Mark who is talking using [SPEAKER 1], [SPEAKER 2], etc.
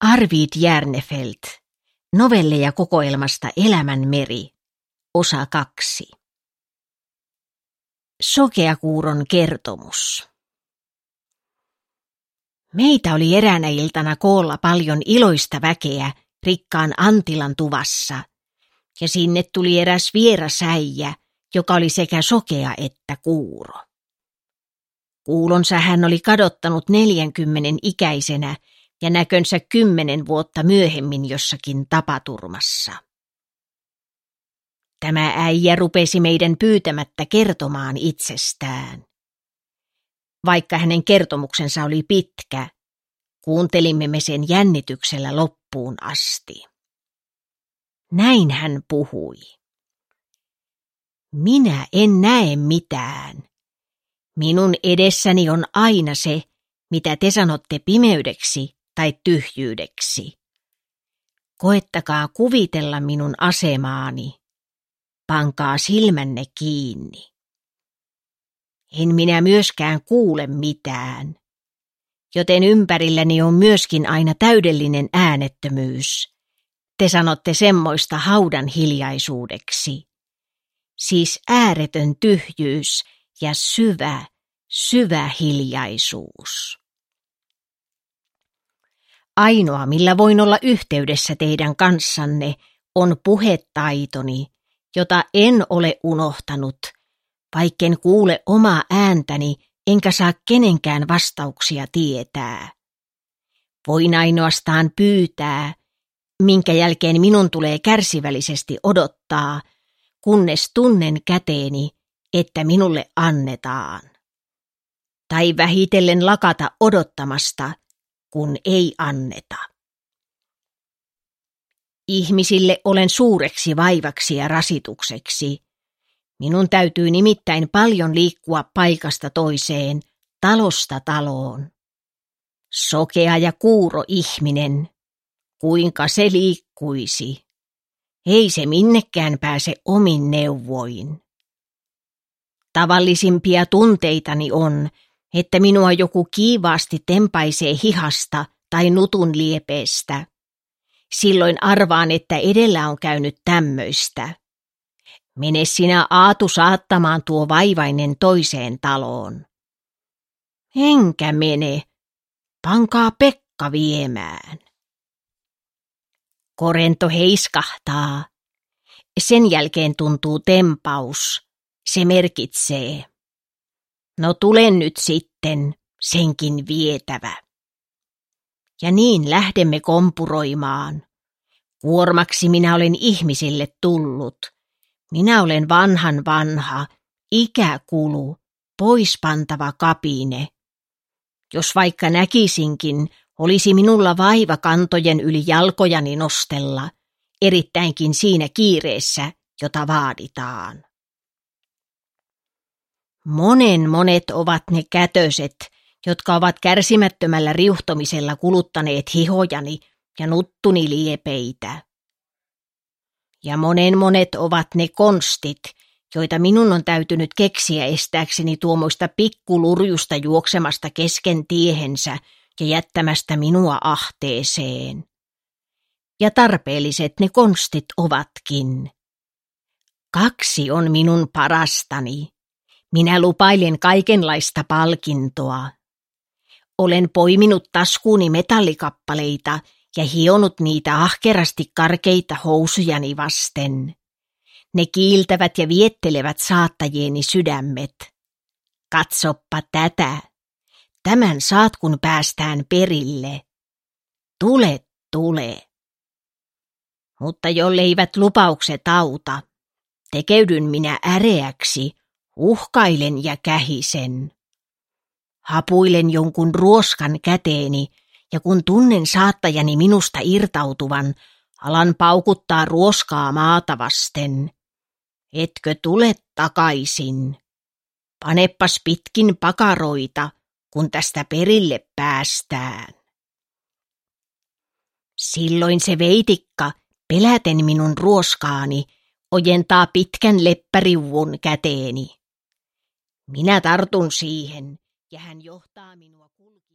[SPEAKER 1] Arvid Järnefelt, novelleja kokoelmasta Elämän meri, osa 2. Sokeakuuron kertomus. Meitä oli eräänä iltana koolla paljon iloista väkeä rikkaan Antilan tuvassa, ja sinne tuli eräs vieras äijä, joka oli sekä sokea että kuuro. Kuulonsa hän oli kadottanut 40 ikäisenä ja näkönsä 10 vuotta myöhemmin jossakin tapaturmassa. Tämä äijä rupesi meidän pyytämättä kertomaan itsestään. Vaikka hänen kertomuksensa oli pitkä, kuuntelimme me sen jännityksellä loppuun asti. Näin hän puhui. Minä en näe mitään. Minun edessäni on aina se, mitä te sanotte pimeydeksi tai tyhjyydeksi. Koettakaa kuvitella minun asemaani. Pankaa silmänne kiinni. En minä myöskään kuule mitään, joten ympärilläni on myöskin aina täydellinen äänettömyys. Te sanotte semmoista haudan hiljaisuudeksi. Siis ääretön tyhjyys ja syvä hiljaisuus. Ainoa, millä voin olla yhteydessä teidän kanssanne, on puhetaitoni, jota en ole unohtanut, vaikken kuule omaa ääntäni enkä saa kenenkään vastauksia tietää. Voin ainoastaan pyytää, minkä jälkeen minun tulee kärsivällisesti odottaa, kunnes tunnen käteeni, että minulle annetaan. Tai vähitellen lakata odottamasta, kun ei anneta. Ihmisille olen suureksi vaivaksi ja rasitukseksi. Minun täytyy nimittäin paljon liikkua paikasta toiseen, talosta taloon. Sokea ja kuuro ihminen, kuinka se liikkuisi? Ei se minnekään pääse omin neuvoin. Tavallisimpia tunteitani on, että minua joku kiivaasti tempaisee hihasta tai nutun liepeestä. Silloin arvaan, että edellä on käynyt tämmöistä. Mene sinä Aatu saattamaan tuo vaivainen toiseen taloon. Enkä mene, pankaa Pekka viemään. Korento heiskahtaa. Sen jälkeen tuntuu tempaus. Se merkitsee. No tule nyt sitten, senkin vietävä. Ja niin lähdemme kompuroimaan. Kuormaksi minä olen ihmisille tullut. Minä olen vanhan vanha, ikäkulu, poispantava kapine. Jos vaikka näkisinkin, olisi minulla vaiva kantojen yli jalkojani nostella, erittäinkin siinä kiireessä, jota vaaditaan. Monet ovat ne kätöset, jotka ovat kärsimättömällä riuhtomisella kuluttaneet hihojani ja nuttuni liepeitä. Ja monet ovat ne konstit, joita minun on täytynyt keksiä estääkseni tuommoista pikkulurjusta juoksemasta kesken tiehensä ja jättämästä minua ahteeseen. Ja tarpeelliset ne konstit ovatkin. 2 on minun parastani. Minä lupailen kaikenlaista palkintoa. Olen poiminut taskuuni metallikappaleita ja hionut niitä ahkerasti karkeita housujani vasten. Ne kiiltävät ja viettelevät saattajieni sydämet. Katsoppa tätä. Tämän saat, kun päästään perille. Tule. Mutta jolleivät lupaukset auta, tekeydyn minä äreäksi, uhkailen ja kähisen. Hapuilen jonkun ruoskan käteeni, ja kun tunnen saattajani minusta irtautuvan, alan paukuttaa ruoskaa maata vasten. Etkö tule takaisin? Paneppas pitkin pakaroita, kun tästä perille päästään. Silloin se veitikka, peläten minun ruoskaani, ojentaa pitkän leppäriuvun käteeni. Minä tartun siihen, ja hän johtaa minua kulkemaan.